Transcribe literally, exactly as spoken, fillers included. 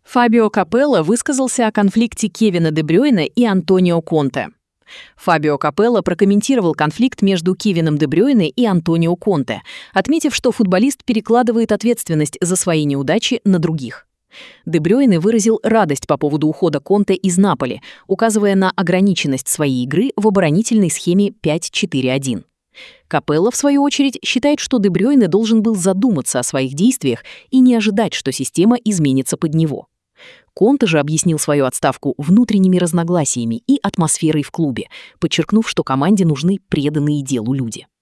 Фабио Капелло высказался о конфликте Кевина Де Брюйне и Антонио Конте. Фабио Капелло прокомментировал конфликт между Кевином Де Брюйне и Антонио Конте, отметив, что футболист перекладывает ответственность за свои неудачи на других. Де Брюйне выразил радость по поводу ухода Конте из Наполи, указывая на ограниченность своей игры в оборонительной схеме пять четыре один. Капелло, в свою очередь, считает, что Де Брюйне должен был задуматься о своих действиях и не ожидать, что система изменится под него. Конте же объяснил свою отставку внутренними разногласиями и атмосферой в клубе, подчеркнув, что команде нужны преданные делу люди.